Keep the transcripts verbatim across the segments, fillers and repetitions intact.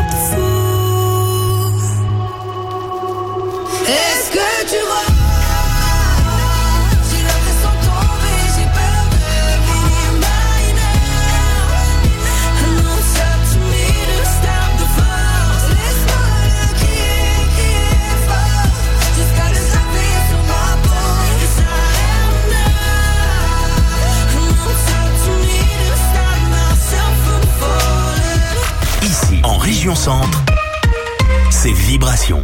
Est-ce que tu vois? J'ai l'impression de tomber, j'ai peur de finir mineur. Non, it's up to me to stop the force. Laisse-moi le crier, crier fort, jusqu'à le taper sur ma peau. Et ça aime now. Non, it's up to me to stop myself from falling. Ici, en région centre, c'est Vibration.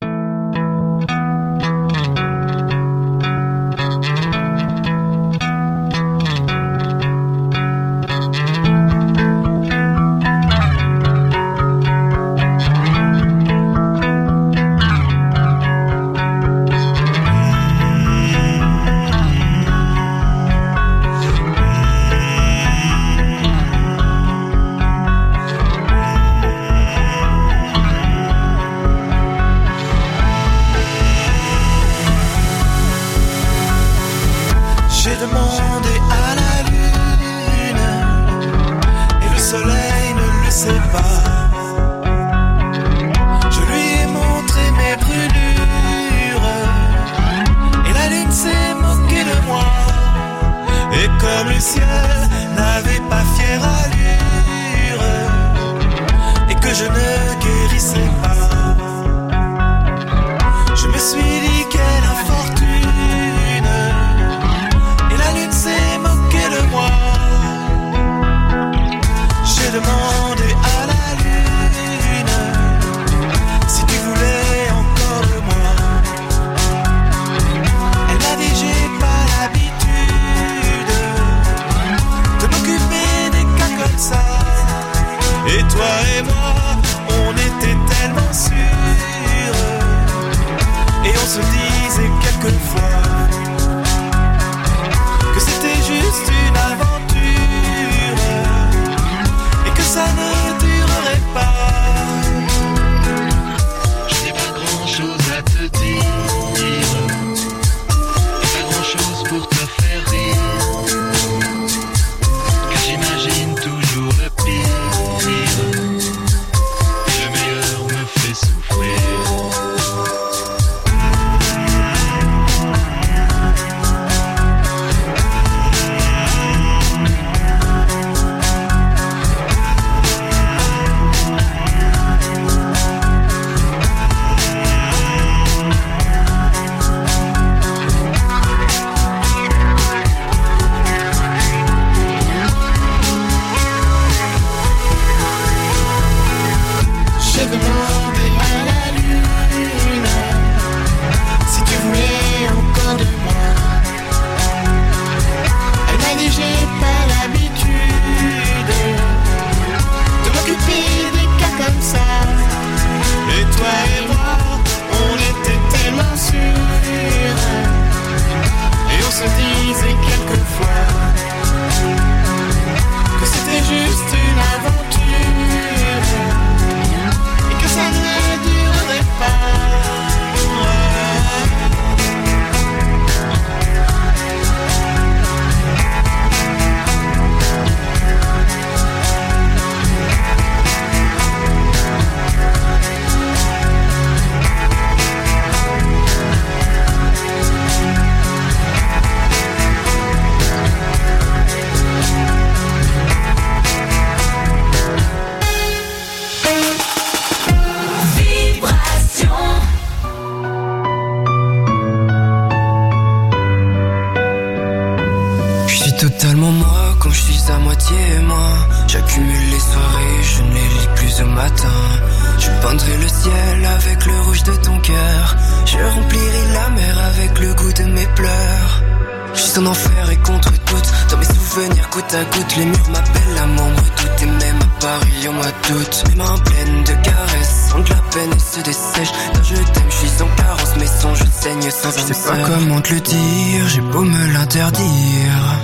Les murs m'appellent, l'amour me doute. Et même à Paris au mois d'août, mes mains pleines de caresses sont de la peine et se dessèchent. Quand je t'aime, je suis en carence, mes sons je saigne sans âme. Je sais pas comment te le dire, j'ai beau me l'interdire.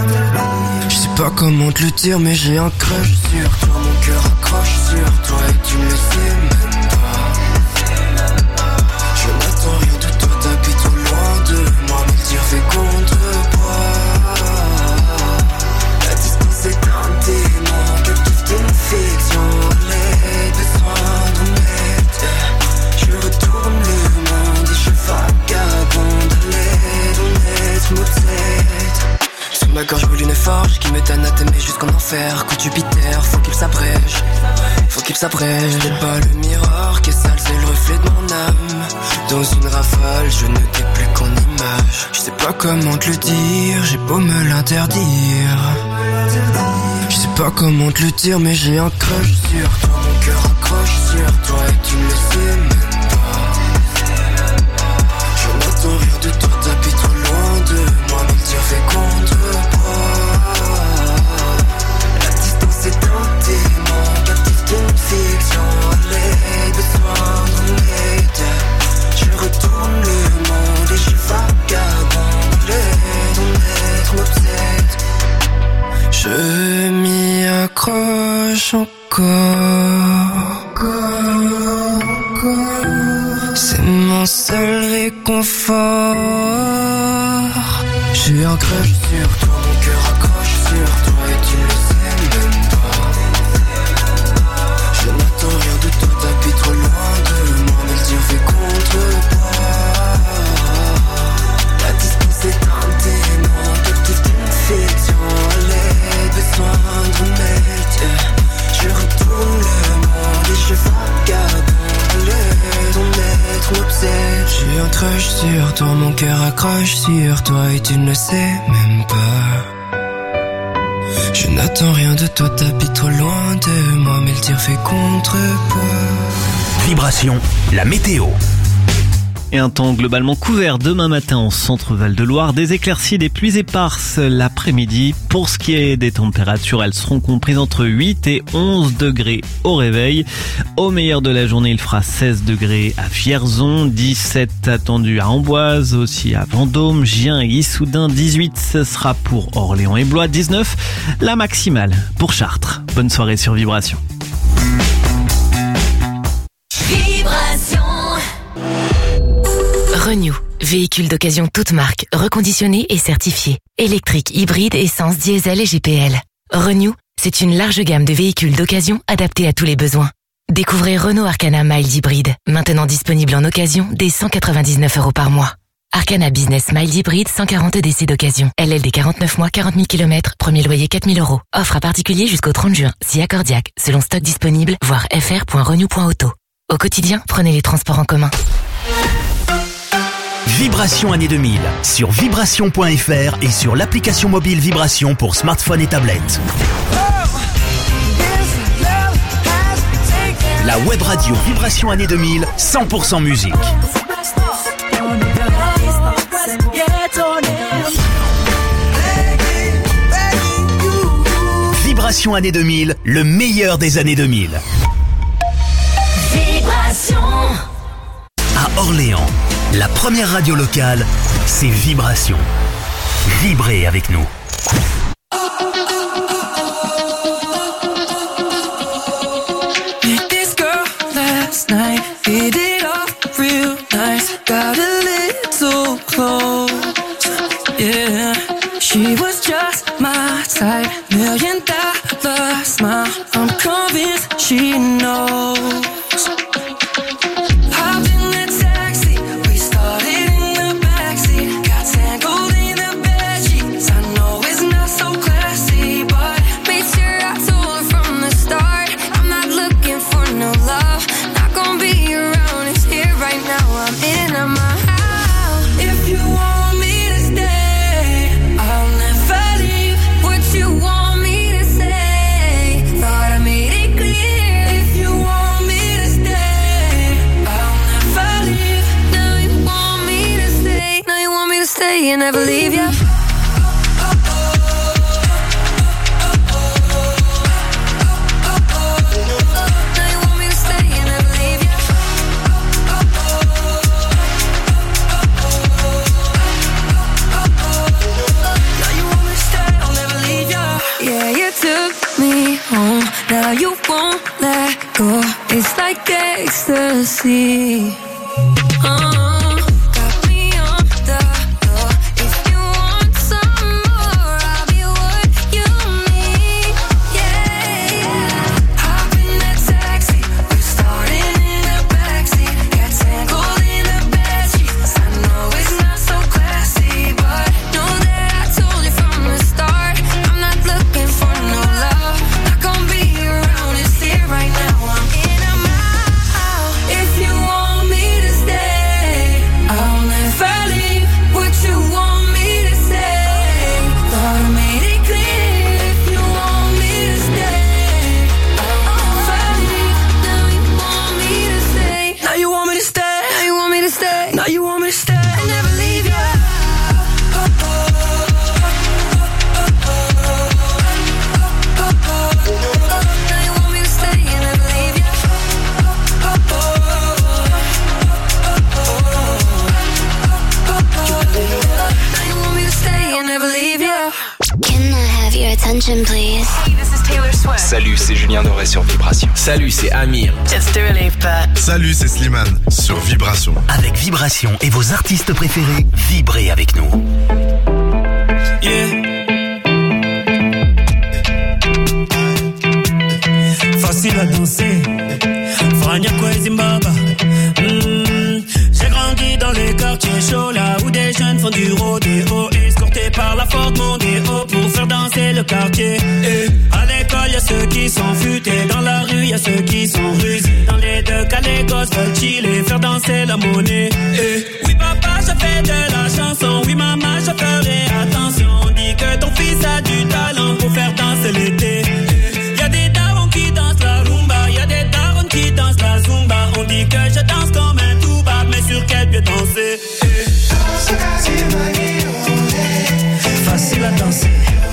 Je sais pas comment te le dire, mais j'ai un crush sur toi. Mon cœur accroche sur toi et tu me le sais même pas. Je n'attends rien de toi, t'habites trop loin de moi. Mes tirs fait contrepoids. C'est un démon, quelque chose de fiction, les besoins. Satan a t'aimé jusqu'en enfer. Coup de Jupiter, faut qu'il s'abrège. Faut qu'il s'abrège. Je n'ai pas le miroir qui est sale, c'est le reflet de mon âme. Dans une rafale, je ne t'ai plus qu'en image. Je sais pas comment te le dire, j'ai beau me l'interdire. Je sais pas comment te le dire, mais j'ai un crush sur toi. Mon cœur accroche sur toi et tu ne le sais même pas. Je n'attends rien de toi, t'habites trop loin de moi, mais le tir fait contrepoids. La distance est un démon, captif d'une fiction. Allez, besoin d'un aide. Je retourne le monde et je vagabonde. Allez, ton être m'obsède. Je m'y accroche encore, encore, encore. C'est mon seul réconfort. J'ai un crush sur toi, mon cœur accroche sur toi et tu ne le sais même pas. Je n'attends rien de toi, t'habites trop loin de moi, mais le tir fait contrepoids. La distance est un démon, captif d'une fiction. Allez, besoin d'une aide. Je retourne le monde et je vagabonde. Allez, ton être m'obsède. J'ai un crush sur toi, mon cœur accroche sur toi et tu ne le sais même pas. Je n'attends rien de toi, t'habites trop loin de moi, mais le tir fait contrepoids. Vibration, la météo. Et un temps globalement couvert demain matin en centre Val-de-Loire. Des éclaircies, des pluies éparses l'après-midi. Pour ce qui est des températures, elles seront comprises entre huit et onze degrés au réveil. Au meilleur de la journée, il fera seize degrés à Vierzon, dix-sept attendus à Amboise, aussi à Vendôme, Gien et Issoudun. dix-huit, ce sera pour Orléans et Blois. dix-neuf, la maximale pour Chartres. Bonne soirée sur Vibration. Vibration. Renew, véhicule d'occasion toute marque, reconditionné et certifié. Électrique, hybride, essence, diesel et G P L. Renew, c'est une large gamme de véhicules d'occasion adaptés à tous les besoins. Découvrez Renault Arcana Mild Hybride, maintenant disponible en occasion dès cent quatre-vingt-dix-neuf euros par mois. Arcana Business Mild Hybride cent quarante D C d'occasion. L L D quarante-neuf mois, quarante mille kilomètres, premier loyer quatre mille euros. Offre à particulier jusqu'au trente juin, si accordiaque, selon stock disponible, voir f r point renew point auto. Au quotidien, prenez les transports en commun. Vibration année deux mille sur vibration point f r et sur l'application mobile Vibration pour smartphone et tablette. La web radio Vibration année deux mille, cent pour cent musique. Vibration année deux mille, le meilleur des années deux mille. Vibration. À Orléans, la première radio locale, c'est Vibration. Vibrez avec nous. Met this girl last night, hit it off real nice, got a little close, yeah. She was just my type, million dollar smile, I'm convinced she knows. And never leave you. Yeah, you took me home. Now you won't let go. It's like ecstasy. Uh-huh. Looking stay. Now you want me to stay and never leave ya. Oh, oh, oh, oh, oh, oh. Now you want me to stay and never leave ya. Oh, oh, oh, oh, oh. Now you want me to stay and never leave ya. Can I have your attention, please? Hey, this is Taylor Swift. Salut, c'est Julien Doré sur Vibration. Salut, c'est Amir. It's Dua Lipa. Salut, c'est Slimane sur Vibration. Avec Vibration et vos artistes préférés, vibrez avec nous. Yeah. Facile à danser. Frania Zimbabwe. Mm. J'ai grandi dans les quartiers chauds, là où des jeunes font du rodéo, escortés par la Ford Mondeo pour faire danser le quartier. Et à l'école, y'a ceux qui sont futés, dans la rue, y'a ceux qui sont rusés. Dans les deux cas, les gosses veulent chiller, faire danser la monnaie. Et oui, papa, je fais de la chanson. Oui, maman, je ferai attention. On dit que ton fils a du talent pour faire danser l'été. Y'a des darons qui dansent la rumba, y'a des darons qui dansent la zumba. On dit que je danse comme un tuba, mais sur quel pied danser? Facile à danser.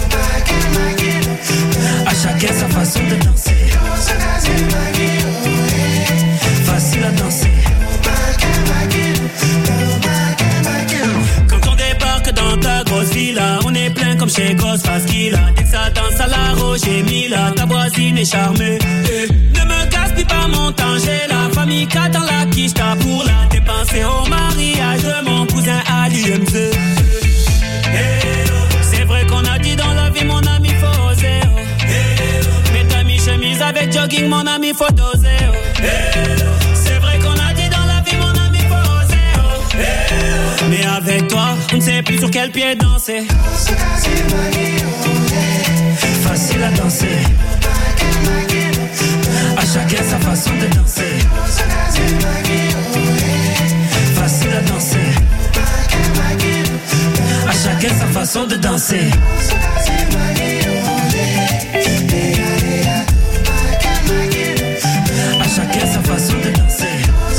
À chacun sa façon de danser. Facile à danser. Quand on débarque dans ta grosse villa, on est plein comme chez Ghostface Killah. Dès que ça danse à la Roger Mila, ta voisine est charmée. Et ne me gaspille pas mon temps, j'ai la famille qui attend la quicheta pour la dépenser au mariage de mon cousin à l'U M C. C'est vrai qu'on a dit dans la vie, mon ami, faut oser. Oh. Mets ta mi-chemise avec jogging, mon ami, faut doser. Oh. C'est vrai qu'on a dit dans la vie, mon ami, faut oser. Oh. Mais avec toi, on ne sait plus sur quel pied danser. Facile à danser. À chacun sa façon de danser. Facile à danser. À chacun sa façon de danser. À chacun sa façon de danser.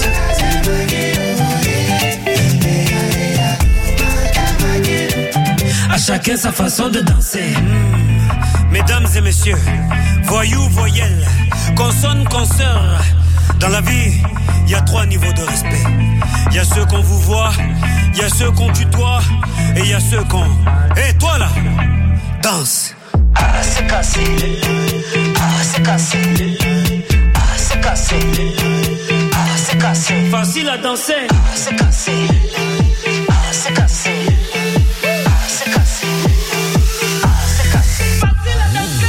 À chacun sa façon de danser. Mmh. Mesdames et messieurs, voyous, voyelles, consonnes, consoeurs. Dans la vie, il y a trois niveaux de respect. Il y a ceux qu'on vous voit, il y a ceux qu'on tutoie, et il y a ceux qu'on... Hé, hey, toi là, danse. Ah, c'est cassé. Ah, c'est cassé. Ah, c'est cassé. Ah, c'est cassé. Facile à danser. Ah, c'est cassé. Ah, c'est cassé. Ah, c'est cassé. Ah, c'est cassé. Facile à danser.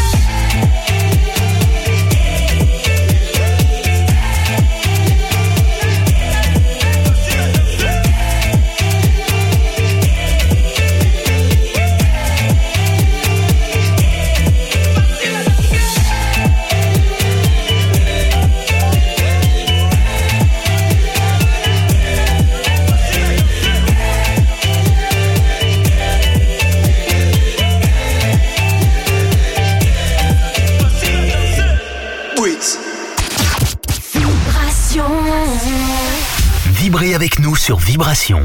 Vibrez avec nous sur Vibration.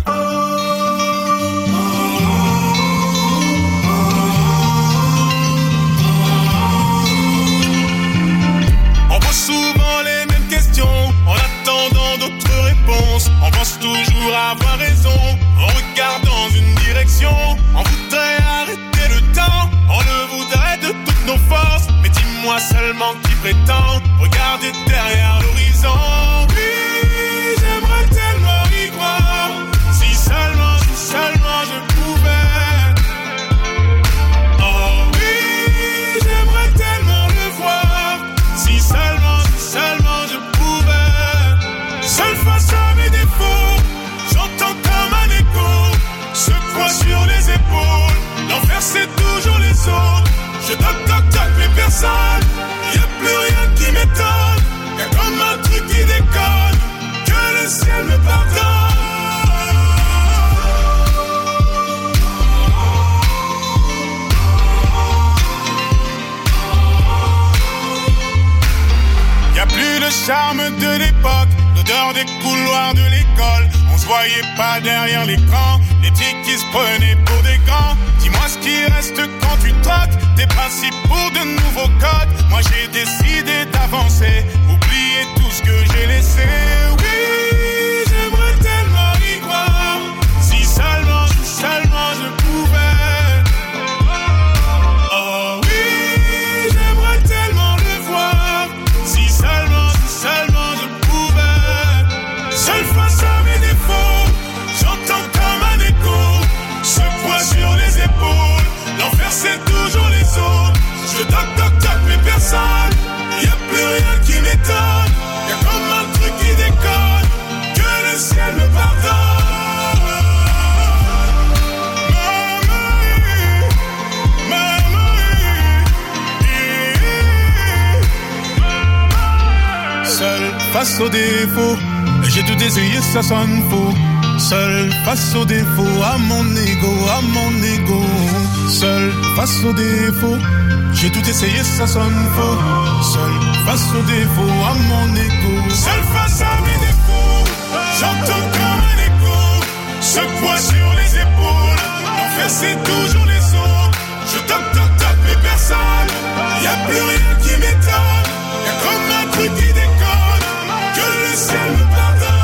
On pose souvent les mêmes questions en attendant d'autres réponses. On pense toujours avoir raison en regardant une direction. On voudrait arrêter le temps, on le voudrait de toutes nos forces. Mais dis-moi seulement qui prétend regarder derrière l'horizon. Oui, j'aimerais tellement y croire. Si seulement, si seulement je pouvais. Oh oui, j'aimerais tellement le voir. Si seulement, si seulement je pouvais. Seul face à mes défauts, j'entends comme un écho se croit sur les épaules. L'enfer c'est toujours les autres. Je toque toque toque mais personne. Y'a plus rien qui m'étonne. Y'a comme un truc qui déconne. Que le ciel me pardonne. Y'a plus le charme de l'époque. dehors des couloirs de l'école, on se voyait pas derrière l'écran. Les petits qui se prenaient pour des grands. Dis-moi ce qui reste quand tu troques tes principes pour de nouveaux codes. Moi j'ai décidé d'avancer, oublier tout ce que j'ai laissé. Oui, j'aimerais tellement y croire, si seulement, si seulement je pouvais. Oh oui, j'aimerais tellement le voir, si seulement, si seulement je pouvais. Seul face à mes défauts, j'entends comme un écho, ce poids sur les épaules. L'enfer c'est toujours les autres. Je toc toc toc mais personne. Y'a plus rien qui m'étonne. Y'a comme un truc qui déconne. Que le ciel me pardonne. Seul face aux défauts, j'ai tout essayé, ça sonne faux. Seul face aux défauts, à mon ego, à mon ego. Seul face aux défauts, j'ai tout essayé, ça sonne faux. Seul face aux défauts, à mon ego. Seul face à mes défauts, j'entends comme un écho, ce poids sur les épaules. L'enfer c'est toujours les autres. Je toc toc toc mais personne. Y'a plus rien qui m'étonne. Y'a comme un truc qui déconne. Que le ciel me pardonne.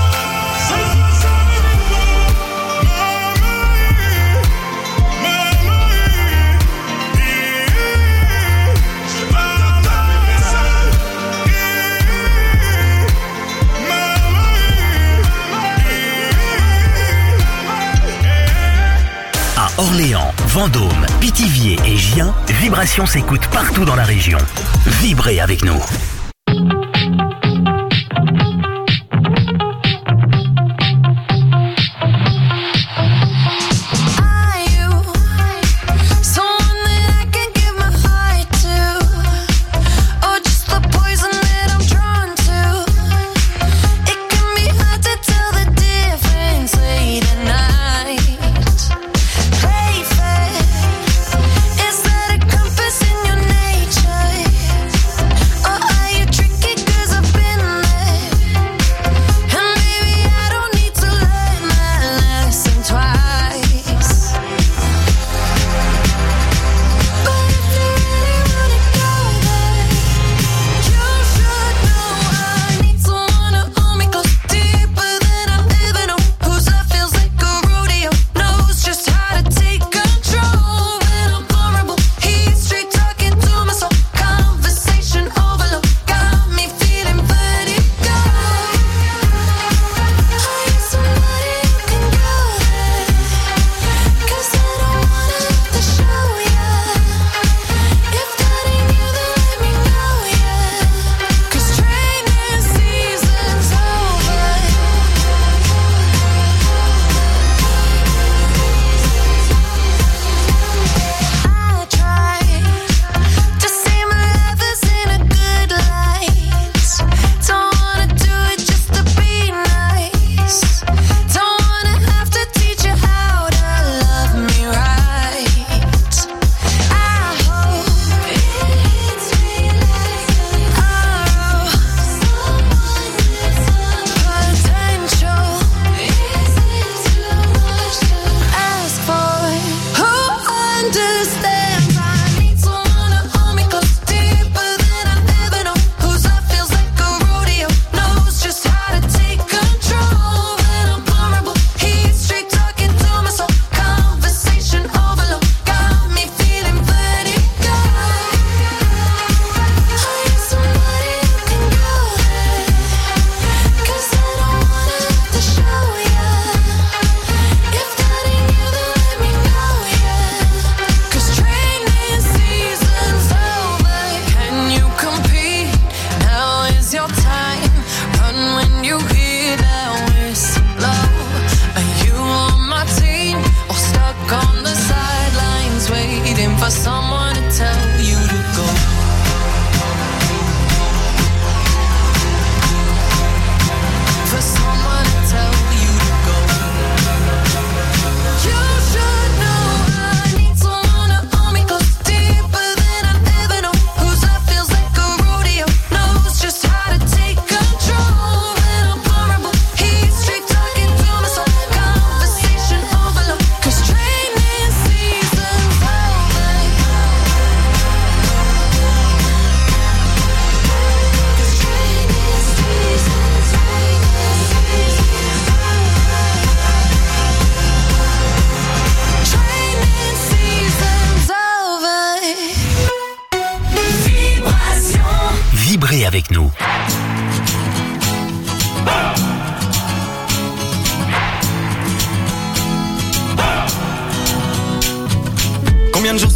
Orléans, Vendôme, Pithiviers et Gien, Vibration s'écoute partout dans la région. Vibrez avec nous. Are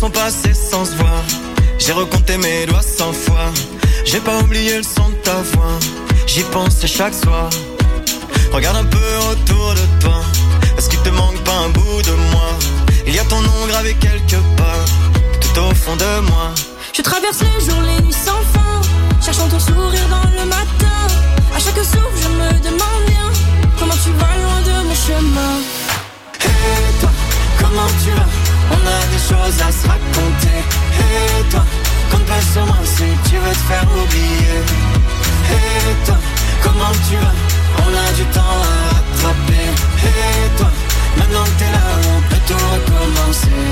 sont passés sans se voir. J'ai recompté mes doigts cent fois. J'ai pas oublié le son de ta voix. J'y pense chaque soir. Regarde un peu autour de toi. Est-ce qu'il te manque pas un bout de moi? Il y a ton nom gravé quelque part, tout au fond de moi. Je traverse les jours, les nuits sans fin, cherchant ton sourire dans le matin. À chaque souffle je me demande bien comment tu vas loin de mon chemin. Et toi, comment tu vas? On a des choses à se raconter. Et toi, compte pas sur moi si tu veux te faire oublier. Et toi, comment tu vas? On a du temps à rattraper. Et toi, maintenant que t'es là, on peut tout recommencer.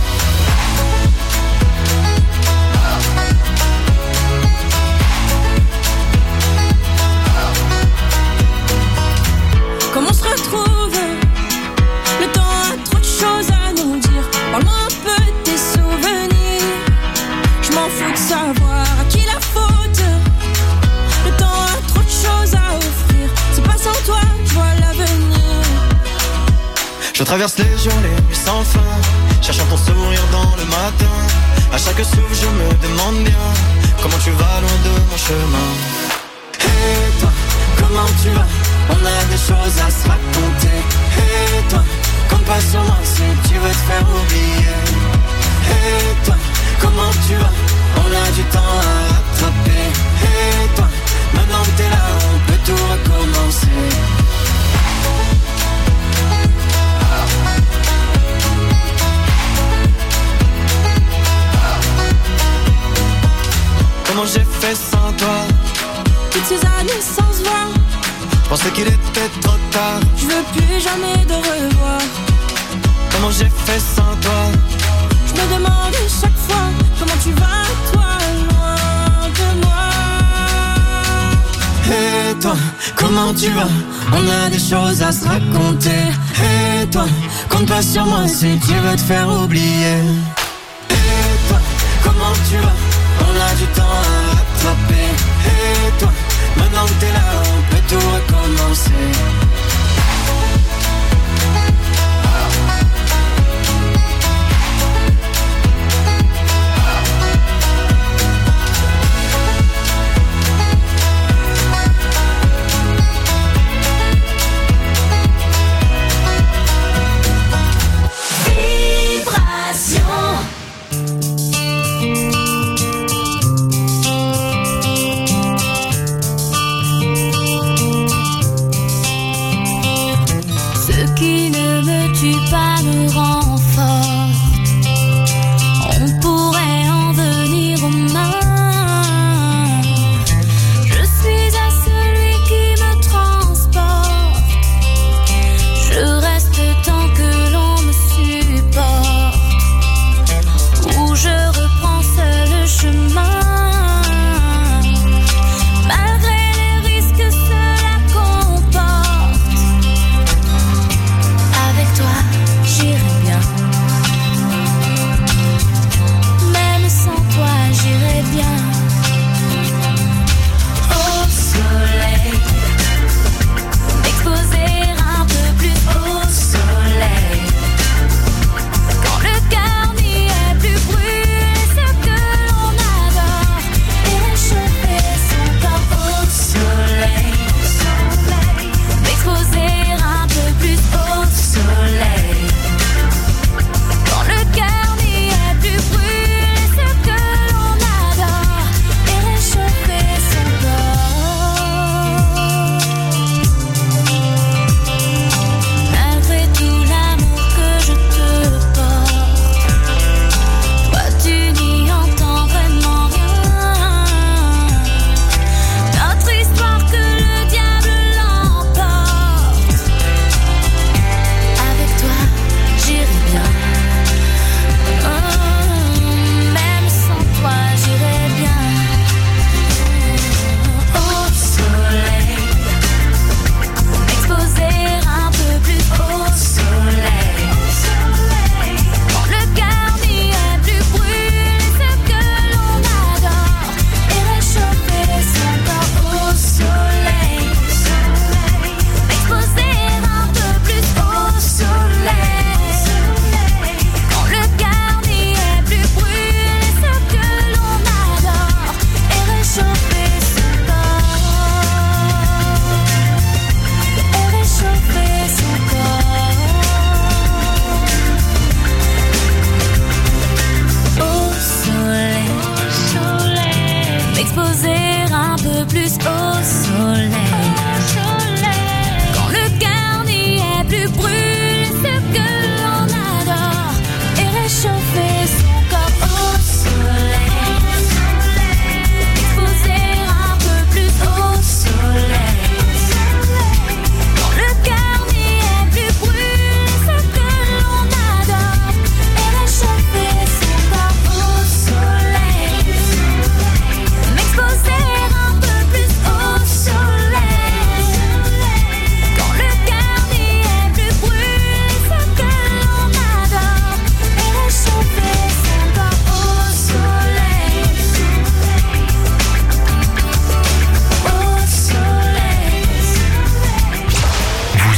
Comment on se retrouve? Le temps a trop de choses à nous dire. Parle-moi un peu de tes souvenirs. Je m'en fous de savoir à qui la faute. Le temps a trop de choses à offrir. C'est pas sans toi, je vois l'avenir. Je traverse les jours, les nuits sans fin, cherchant ton sourire dans le matin. À chaque souffle je me demande bien comment tu vas loin de mon chemin. Et toi, comment tu vas? On a des choses à se raconter. Et toi, compte pas sur moi si tu veux te faire oublier. Et toi, comment tu vas? On a du temps à rattraper. Et toi, maintenant que t'es là, on peut tout recommencer. Comment j'ai fait sans toi? Toutes ces années sans se voir. Je pensais qu'il était trop tard. Je veux plus jamais de revoir. Comment j'ai fait sans toi? Je me demande chaque fois comment tu vas, toi, loin de moi. Et toi, comment tu vas? On a des choses à se raconter. Et toi, compte pas sur moi si tu veux te faire oublier. Et toi, comment tu vas? On a du temps à rattraper. Et toi, maintenant que t'es là, on peut tout recommencer.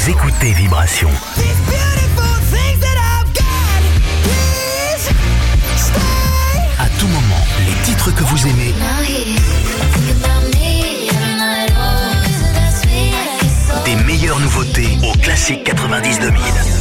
Vous écoutez Vibration. These beautiful things that I've got, please stay. À tout moment, les titres que vous aimez Now here, think about me every night. Oh, is it that sweet? I get so des meilleures nouveautés au classique quatre-vingt-dix deux mille.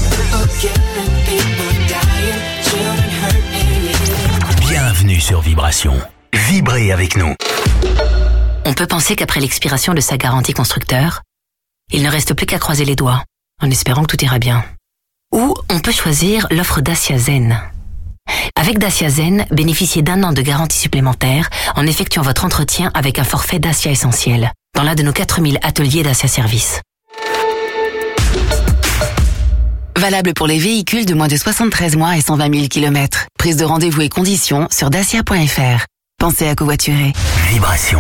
Bienvenue sur Vibration. Vibrez avec nous. On peut penser qu'après l'expiration de sa garantie constructeur, il ne reste plus qu'à croiser les doigts, en espérant que tout ira bien. Ou on peut choisir l'offre Dacia Zen. Avec Dacia Zen, bénéficiez d'un an de garantie supplémentaire en effectuant votre entretien avec un forfait Dacia Essentiel, dans l'un de nos quatre mille ateliers Dacia Service. Valable pour les véhicules de moins de soixante-treize mois et cent vingt mille kilomètres. Prise de rendez-vous et conditions sur dacia point f r. Pensez à covoiturer. Vibration.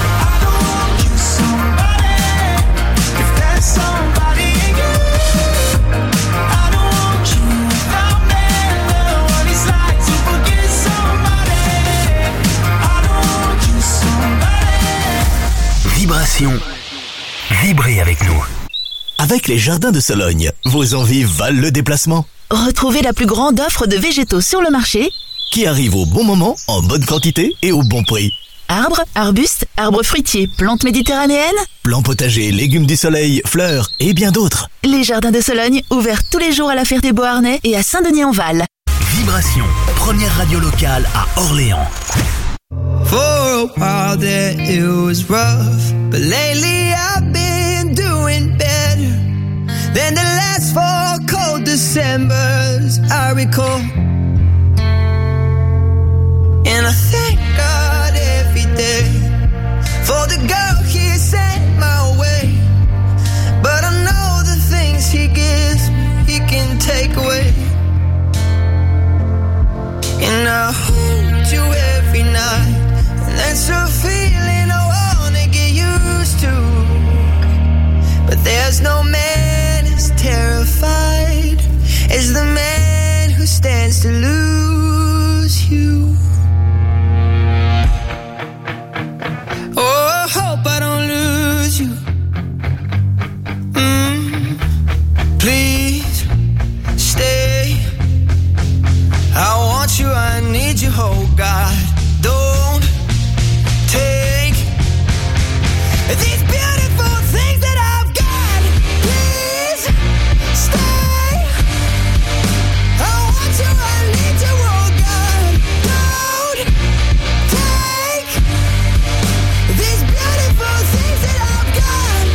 Vibration. Vibrez avec nous. Avec les Jardins de Sologne, vos envies valent le déplacement. Retrouvez la plus grande offre de végétaux sur le marché, Qui arrive au bon moment, en bonne quantité et au bon prix. arbres, arbustes, arbres fruitiers, plantes méditerranéennes. Plants potagers, légumes du soleil, fleurs et bien d'autres. Les Jardins de Sologne, ouverts tous les jours à la Ferté-Beauharnais et à Saint-Denis-en-Val. Vibration, première radio locale à Orléans. For a while there it was rough, but lately I've been doing better than the last four cold Decembers I recall. And I thank God every day for the girl He sent my way. But I know the things He gives me, He can take away. And I hold you every night, and that's a feeling I wanna get used to. But there's no man as terrified as the man who stands to lose you. Oh, I hope I don't lose you. Mm, please stay. I want you, I need you, oh God. Don't take these beautiful things that I've got. Please stay. I want you, I need you, oh God. Don't take these beautiful things that I've got.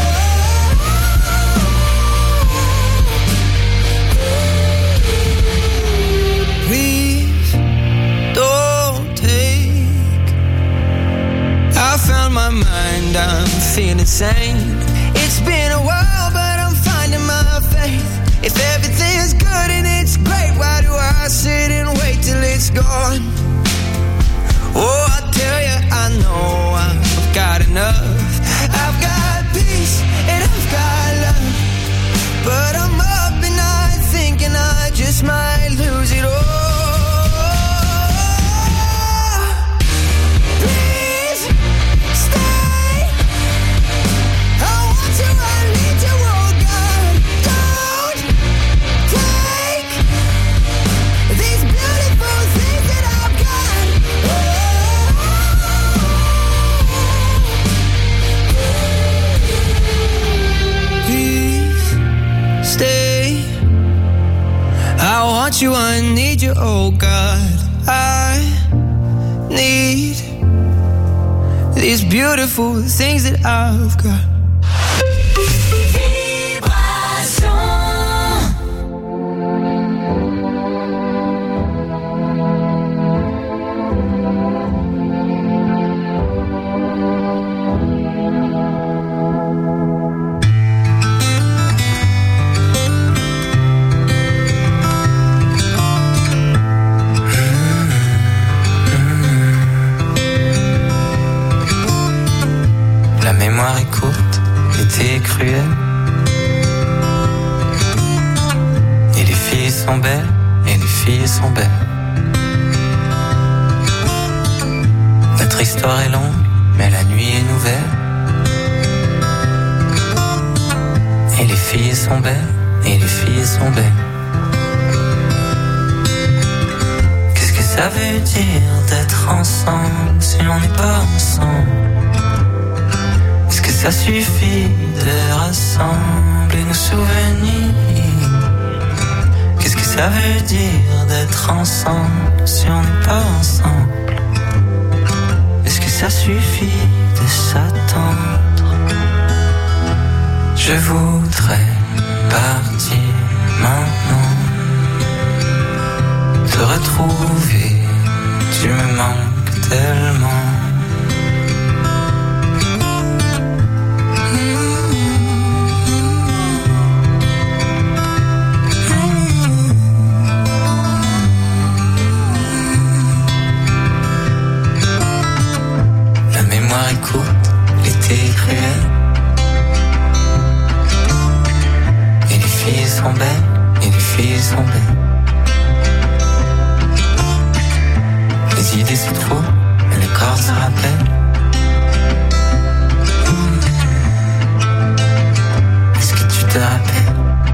Oh. Please don't take. I found my mind, I'm feeling sane. It's been a while, but I'm finding my faith. If everything's good and it's great, why do I sit and wait till it's gone? Oh, I tell you, I know I've got enough. I've got peace and I've got love, but I'm up and night thinking I just might lose it all. Please stay. I want you, I need you, oh God. Don't take these beautiful things that I've got. Please stay. I want you, I need you, oh God. I need these beautiful things that I've got. La mémoire est courte, l'été est cruel. Et les filles sont belles, et les filles sont belles. Notre histoire est longue, mais la nuit est nouvelle. Et les filles sont belles, et les filles sont belles. Qu'est-ce que ça veut dire d'être ensemble si on n'est pas ensemble? Est-ce que ça suffit de rassembler nos souvenirs? Qu'est-ce que ça veut dire d'être ensemble si on n'est pas ensemble? Est-ce que ça suffit de s'attendre? Je voudrais partir maintenant, te retrouver, tu me manques tellement. La mémoire est courte, l'été est cruel. Et les filles sont belles, et les filles sont belles. Les idées se trouvent, et le corps se rappelle. Est-ce que tu te rappelles?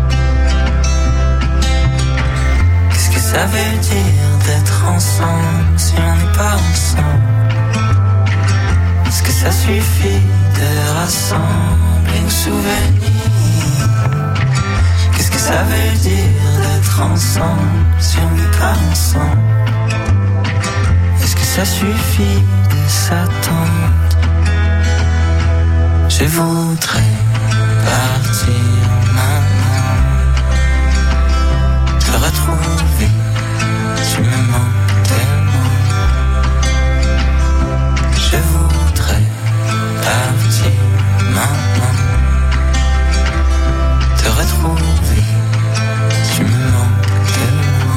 Qu'est-ce que ça veut dire d'être ensemble si on n'est pas ensemble? Est-ce que ça suffit de rassembler nos souvenirs? Qu'est-ce que ça veut dire d'être ensemble si on n'est pas ensemble? Est-ce que ça suffit de s'attendre? Je voudrais partir maintenant, te retrouver, tu me manques tellement. Je voudrais partir maintenant, te retrouver, tu me manques tellement.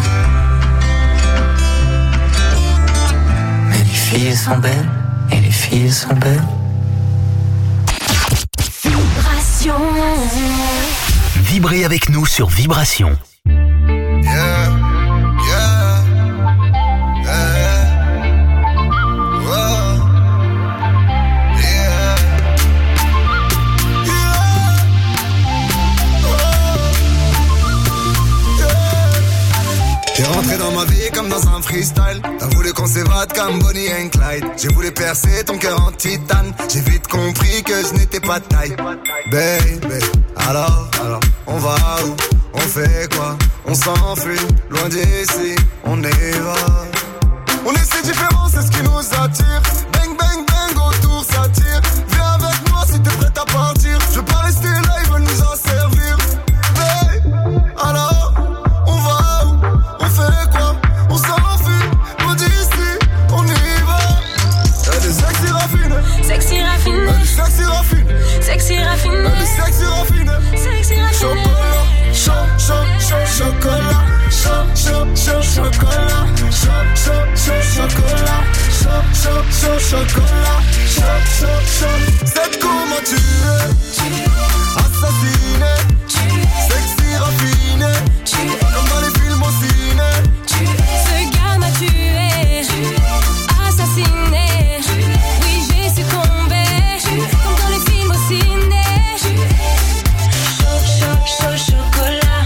Mais les filles sont belles, et les filles sont belles. Vibration. Vibrez avec nous sur Vibration. Yeah, yeah, yeah, whoa, yeah, yeah, oh, yeah. T'es rentré dans ma vie comme dans un freestyle. T'as voulu qu'on s'évade comme Bonnie and Clyde. J'ai voulu percer ton cœur en titane. J'ai vite compris que je n'étais pas de taille. Baby, alors, alors, on va où? On fait quoi? On s'enfuit, loin d'ici, on y va. On est si différents, c'est ce qui nous attire. Bang, bang, bang, autour ça tire. Viens avec moi si t'es prête à partir. Je veux pas rester là, ils veulent nous en servir. Hey, alors, on va où? On fait quoi? On s'enfuit, loin d'ici, on y va. Y'a des sexy raffinés. Sexy raffiné. Y'a des sexy raffinés. Sexy raffiné. Y'a des sexy raffinés. Sexy raffiné. Chocolat. Chaud, chaud, chaud, chocolat. Chaud, chaud, chaud, chocolat. Chaud, chaud, chaud, chocolat. Chaud, chaud, chaud, chocolat. Chaud, chaud, chaud. C'est comment tu es. Assassiné. Sexy, raffiné. Comme dans les films au ciné. Ce gars m'a tué. Assassiné. Oui, j'ai succombé. Comme dans les films au ciné. Chaud, chaud, chaud, chocolat.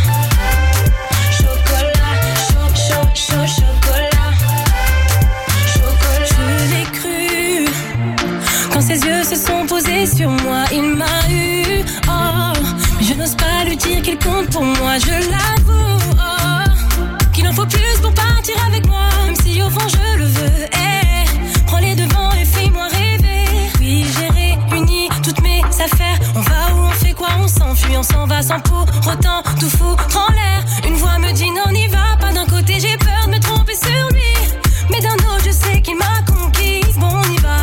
Chocolat, chaud, chaud, chaud, chocolat. Chocolat. Je l'ai cru. Quand ses yeux se sont posés sur moi, il m'a eu. Oh, mais je n'ose pas lui dire qu'il compte pour moi, je l'avoue. Oh, qu'il en faut plus pour partir avec moi, même si au fond je le veux. Hey, prends les devants et fais-moi rêver. Oui, j'ai réuni toutes mes affaires. On va où, on fait quoi, on s'enfuit, on s'en va sans pour autant tout foutre en l'air. Une voix me dit non, n'y va pas. D'un côté j'ai peur de me tromper sur lui, mais d'un autre je sais qu'il m'a conquise. Bon, on y va.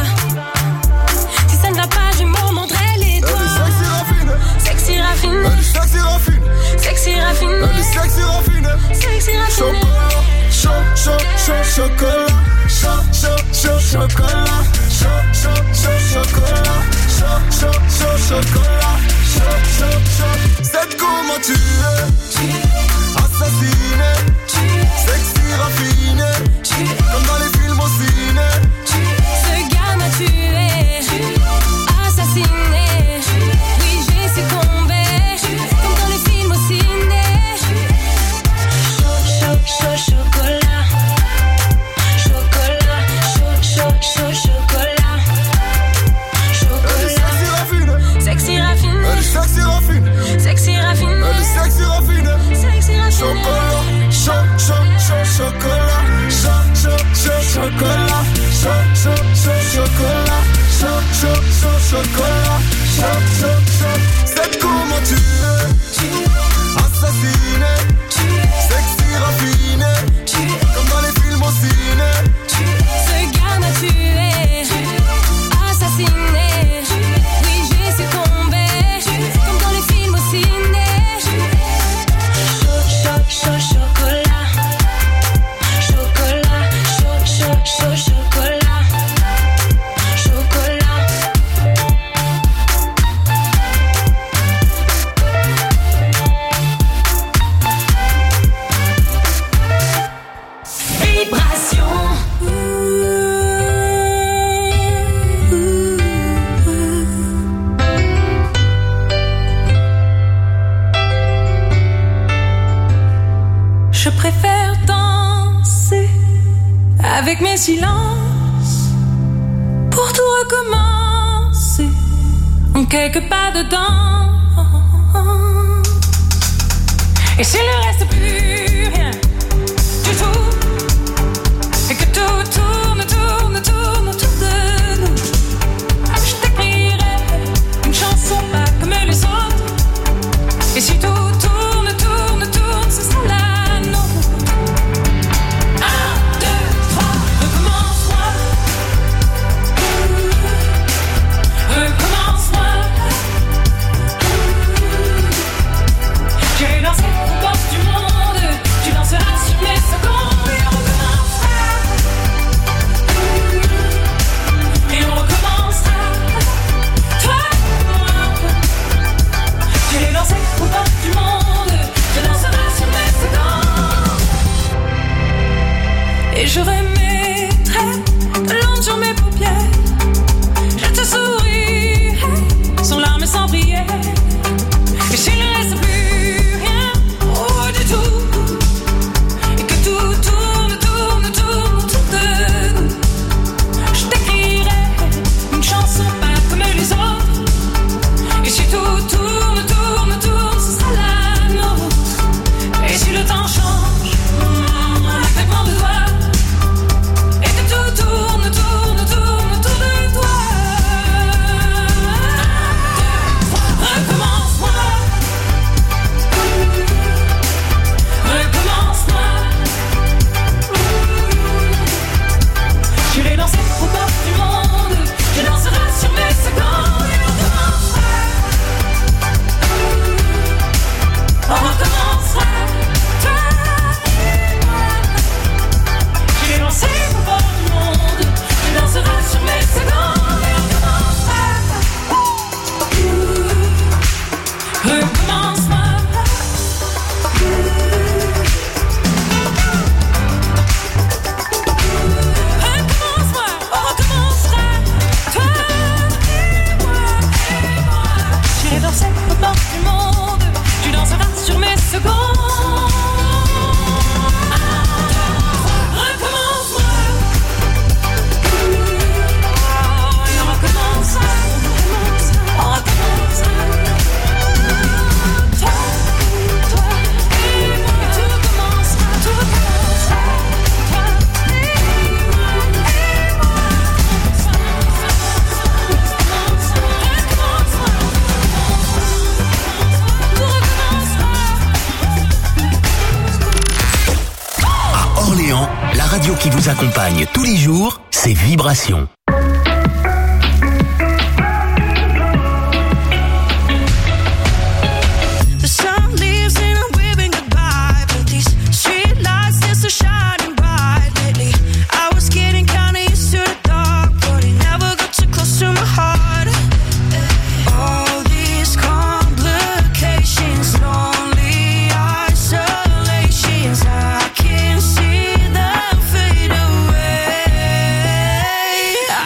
Si ça ne va pas, je m'en mordrai les doigts. Sexy raffiné. Sexy raffiné. Sexy raffiné. Sexy raffiné. Sexy raffiné. Chocolat. Chaud, chaud, chaud, chocolat. Chaud, chaud, chaud, chocolat. Chaud, chaud, chaud, chocolat. Chaud, chaud, chaud, chocolat. Chaud, chaud, chaud. C'est comment tu es. Assassiné. Sexy raffiné. Comme dans les films au ciné. Ce gars m'a tué. Assassiné. Oui, j'ai succombé. Comme dans avec mes silences, pour tout recommencer, en quelques pas dedans. Et s'il ne reste plus rien du tout, et que tout tourne, tourne, tourne autour de nous, je t'écrirai une chanson pas comme les autres. Et si tout tourne, tourne, tourne, ce sera la nôtre. Un, deux, trois, recommence-moi. Recommence-moi. J'irai danser aux portes du monde. Tu danseras sur mes secondes et on recommencera. Et on recommencera. Toi et moi. J'irai danser aux portes du monde. Tu danseras sur mes secondes. Et je remettrai de l'ombre sur mes paupières. Je te sourirai sans larmes et sans prière. Et s'il ne reste plus rien, oh du tout, et que tout tourne, tourne, tourne autour de nous, je t'écrirai une chanson pas comme les autres. Et si tout tourne, tourne, tourne, ce sera la nôtre. Et si le temps change, un claquement de doigts, et que tout tourne, tourne, tourne autour de toi. Recommence-moi. Recommence-moi. J'irai danser aux portes du monde. Je danserai sur mes secondes et on recommencera. On recommencera. Toi et moi. J'irai danser aux portes du monde. Je danserai sur mes secondes et on recommencera. Recommence-moi. Recommence-moi, on recommencera. Toi et moi, et moi. J'irai danser aux portes du monde. Tu danseras sur mes secondes. Recommence-moi. Et on recommencera. On recommencera. Toi, toi et moi. Et tout recommencera, tout recommencera. Toi et moi, et moi. À Orléans, la radio qui vous accompagne tous les jours, c'est Vibration. The sun leaves and I'm waving goodbye, but these street lights just are shining bright lately. I was getting kinda used to the dark, but it never got too close to my heart. All these complications, lonely isolations, I can see them fade away.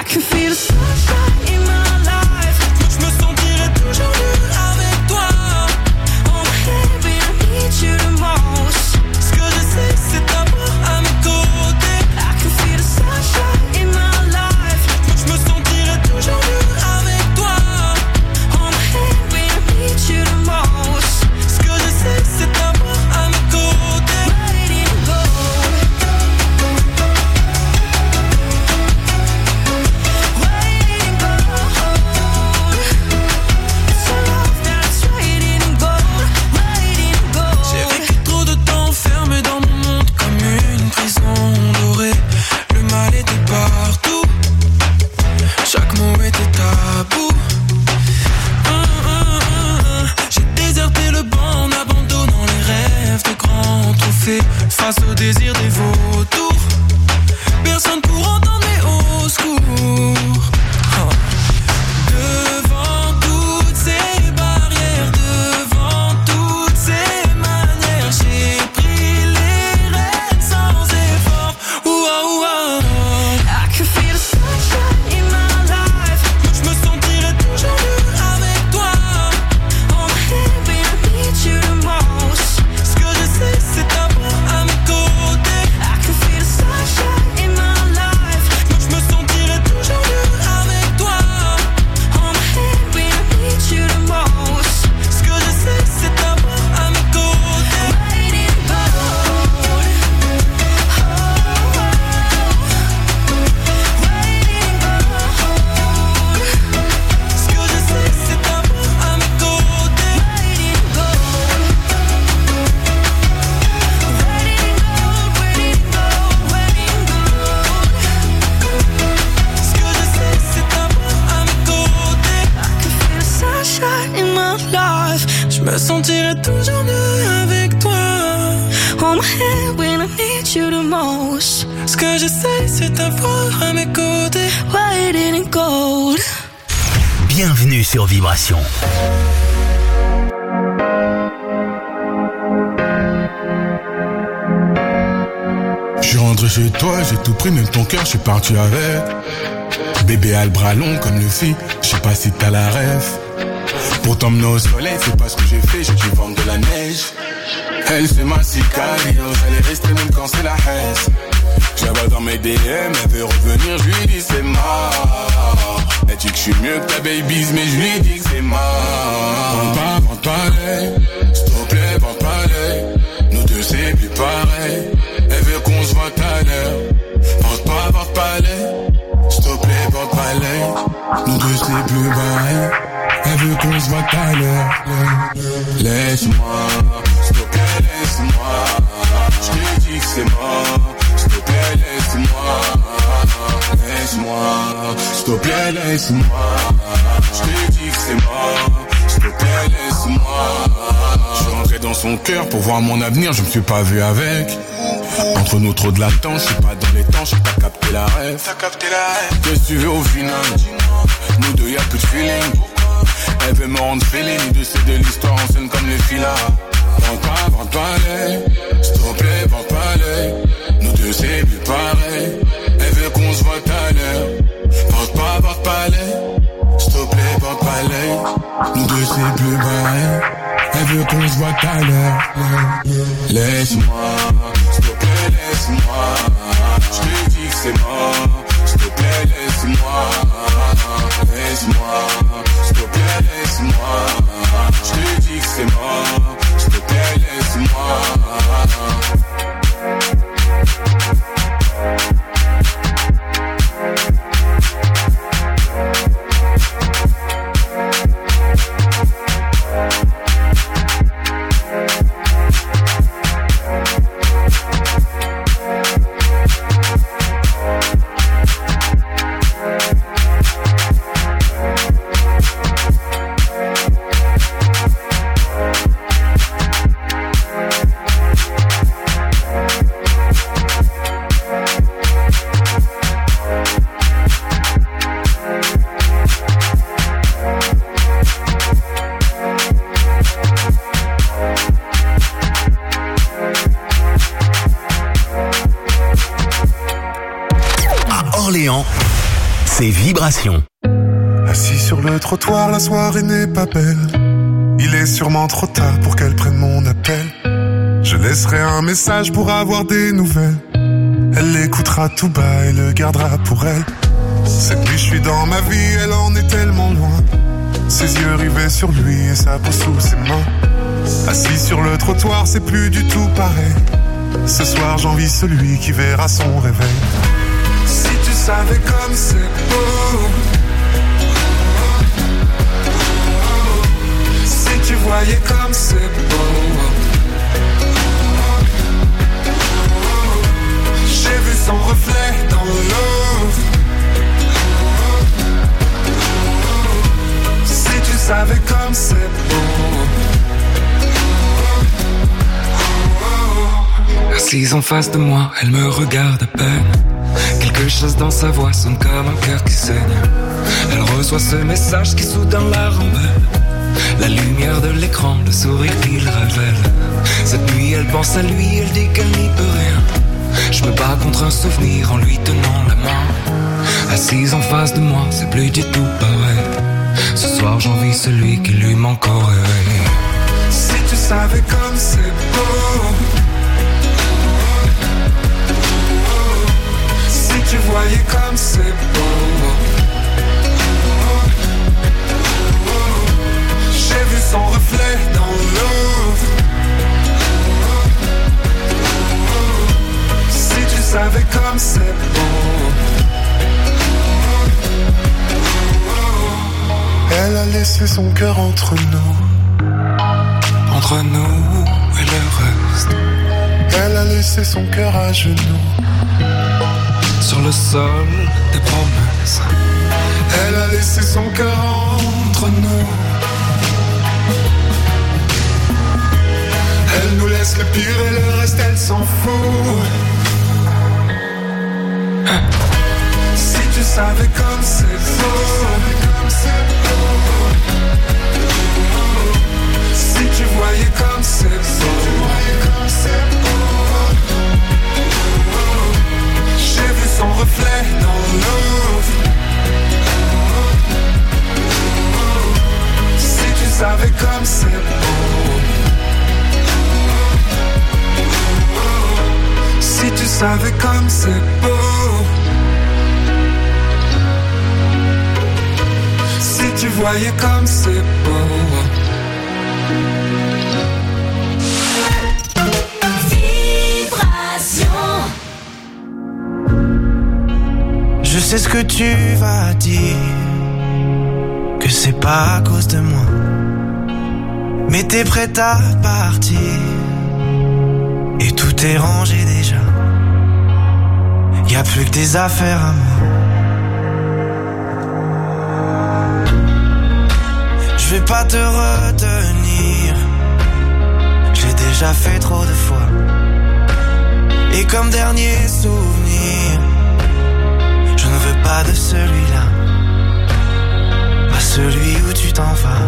sentirai toujours mieux avec toi. Hold my hand when I need you the most. Ce que j'essaie, c'est d'avoir à mes côtés. White and gold. Bienvenue sur Vibration. Je suis rentré chez toi, j'ai tout pris, même ton cœur, je suis parti avec. Bébé a le bras long comme le fit, je sais pas si t'as la rêve. Pour t'emmener au soleil, c'est pas ce que j'ai fait, j'ai dû vendre de la neige. Elle c'est ma sicario, j'allais rester même quand c'est la haine. Je la vois dans mes D M, elle veut revenir, je lui dis c'est mort. Elle dit que je suis mieux que ta babies, mais je lui dis que c'est mort. Vends pas, vends pas l'œil, s'il te plaît, vends pas l'œil. Nous deux c'est plus pareil, elle veut qu'on se voit tout à l'heure. Vends pas, vends pas l'œil, s'il te plaît, vends pas l'œil. Nous deux c'est plus pareil, elle veut qu'on se voit tout à l'heure. Laisse-moi, s'il te plaît, laisse-moi. Je te dis que c'est mort. S'il te plaît, laisse-moi. Laisse-moi. S'il te plaît, laisse-moi. Je te dis que c'est mort. S'il te plaît, laisse-moi. Je suis rentré dans son cœur pour voir mon avenir, je me suis pas vu avec. Entre nous trop de latence, je suis pas dans les temps, j'ai pas capté la rêve. T'as capté la rêve. Qu'est-ce que tu veux au final? Nous deux y'a plus de feeling. Elle veut me rendre feeling, nous deux c'est de l'histoire en scène comme les filas. Vends pas, vends pas l'œil, s'il te plaît, vends pas l'œil. Nous deux c'est plus pareil, elle veut qu'on se voit tout à l'heure. Vends pas, vends pas l'œil, s'il te plaît, vends pas l'œil. Nous deux c'est plus pareil, elle veut qu'on se voit tout à l'heure. Laisse-moi, s'il te plaît, laisse-moi. Je te dis que c'est mort, s'il te plaît, laisse-moi. Laisse-moi, s'il te plaît, laisse-moi. Je te dis que c'est mort, s'il te plaît, laisse-moi. C'est Vibration. Assis sur le trottoir, la soirée n'est pas belle. Il est sûrement trop tard pour qu'elle prenne mon appel. Je laisserai un message pour avoir des nouvelles. Elle l'écoutera tout bas et le gardera pour elle. Cette nuit je suis dans ma vie, elle en est tellement loin. Ses yeux rivés sur lui et sa peau sous ses mains. Assis sur le trottoir, c'est plus du tout pareil. Ce soir j'envie celui qui verra son réveil. Si tu savais comme c'est beau, si tu voyais comme c'est beau, j'ai vu son reflet dans l'eau. Si tu savais comme c'est beau. Assise en face de moi, elle me regarde à peine. Quelque chose dans sa voix sonne comme un cœur qui saigne. Elle reçoit ce message qui soudain la rembelle. La lumière de l'écran, le sourire qu'il révèle. Cette nuit elle pense à lui, elle dit qu'elle n'y peut rien. Je me bats contre un souvenir en lui tenant la main. Assise en face de moi, c'est plus du tout pareil. Ce soir j'envie celui qui lui manque au réveil. Si tu savais comme c'est beau, si tu voyais comme c'est beau, j'ai vu son reflet dans l'eau. Si tu savais comme c'est beau. Elle a laissé son cœur entre nous, entre nous et le reste. Elle a laissé son cœur à genoux, sur le sol des promesses. Elle a laissé son cœur entre nous. Elle nous laisse le pire et le reste elle s'en fout. Si tu savais comme c'est beau, si tu voyais comme c'est beau, j'ai vu son reflet dans l'eau. Si tu savais comme c'est beau, si tu savais comme c'est beau, si tu voyais comme c'est beau. Je sais ce que tu vas dire, que c'est pas à cause de moi, mais t'es prête à partir et tout est rangé déjà. Y'a plus que des affaires à moi. Je vais pas te retenir, j'ai déjà fait trop de fois. Et comme dernier souvenir, je ne veux pas de celui-là, pas celui où tu t'en vas.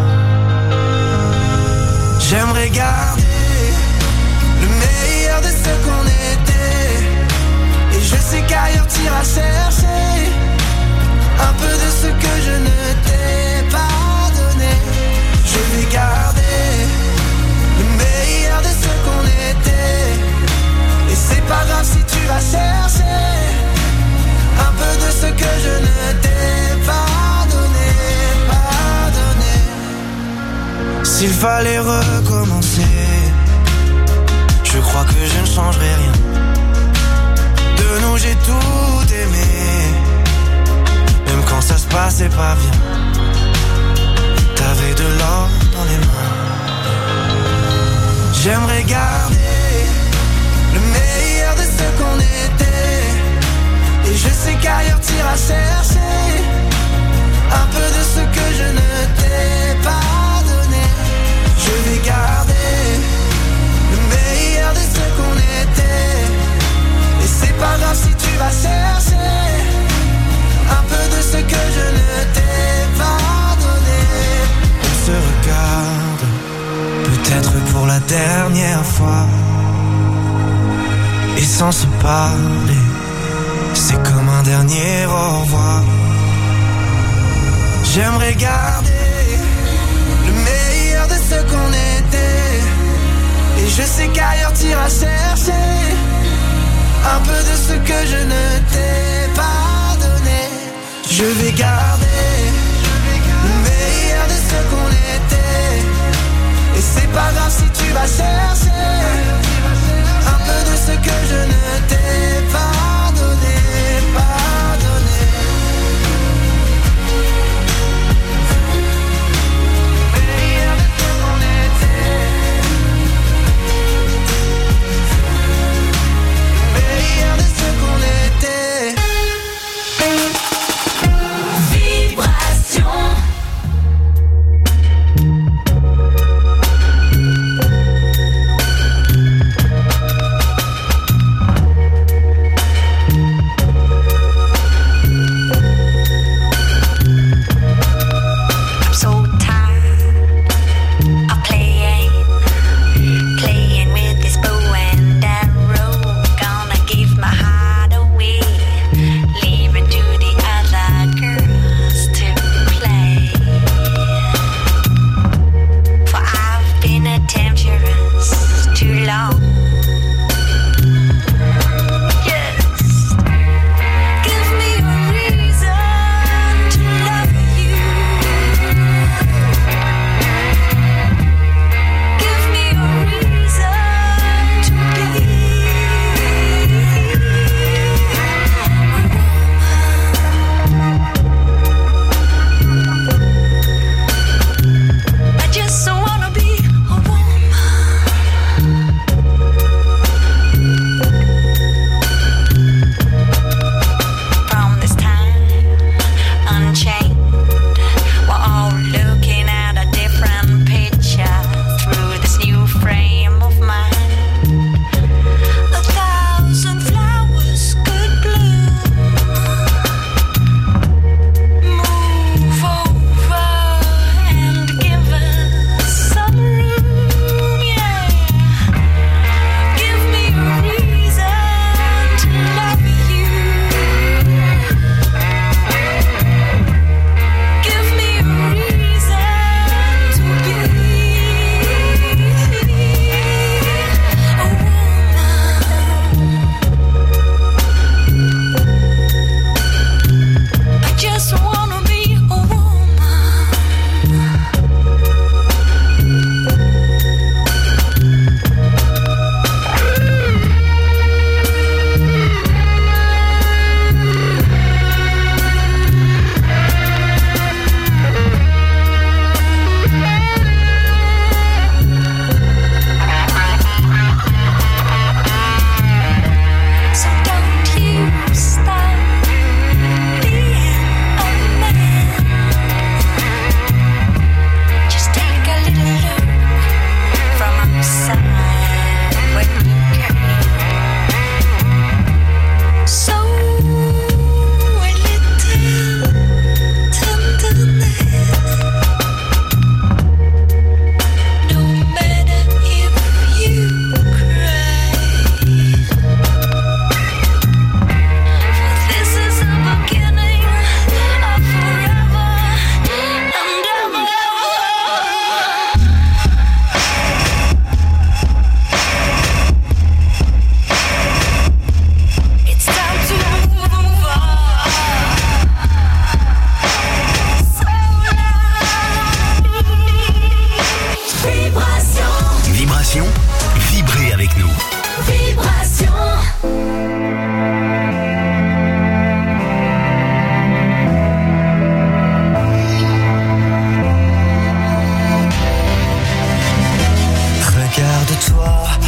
J'aimerais garder le meilleur de ce qu'on était, et je sais qu'ailleurs t'iras chercher un peu de ce que je ne t'ai pas donné. Je vais garder le meilleur de ce qu'on était, et c'est pas grave si tu vas chercher un peu de ce que je ne t'ai pas donné, pas donné. S'il fallait recommencer, je crois que je ne changerai rien. De nous j'ai tout aimé, même quand ça se passait pas bien. T'avais de l'or dans les mains. J'aimerais garder le meilleur de ce qu'on était, et je sais qu'ailleurs t'iras chercher un peu de ce que je ne t'ai pas donné. Je vais garder le meilleur de ce qu'on était, et c'est pas grave si tu vas chercher un peu de ce que je ne t'ai pas donné. On se regarde, peut-être pour la dernière fois, et sans se parler, c'est comme un dernier au revoir. J'aimerais garder le meilleur de ce qu'on était, et je sais qu'ailleurs t'iras chercher un peu de ce que je ne t'ai pas donné. Je vais garder le meilleur de ce qu'on était, et c'est pas grave si tu vas chercher un peu de ce que je ne t'ai pas donné, pas donné. Meilleur de ce qu'on était, meilleur de ce qu'on était. Vibration.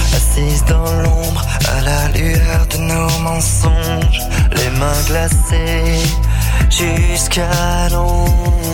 assise dans l'ombre, à la lueur de nos mensonges, les mains glacées jusqu'à l'ombre.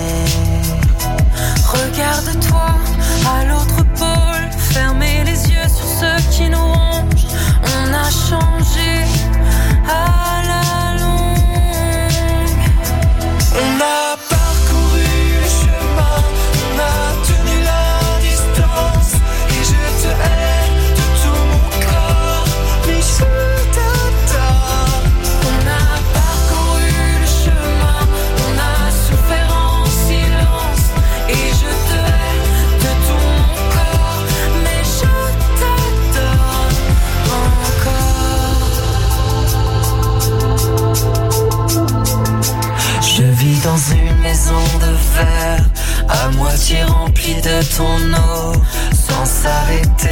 Regarde-toi à l'autre pôle, fermez les yeux sur ceux qui nous rongent. On a changé à la longue. On a parcouru le chemin, on a tenu la distance, et je te hais de tout mon corps, mais je t'adore. On a parcouru le chemin, on a souffert en silence, et je te hais de tout mon corps, mais je t'adore encore. Je vis dans une maison de verre, à moitié remplie de ton eau, sans s'arrêter.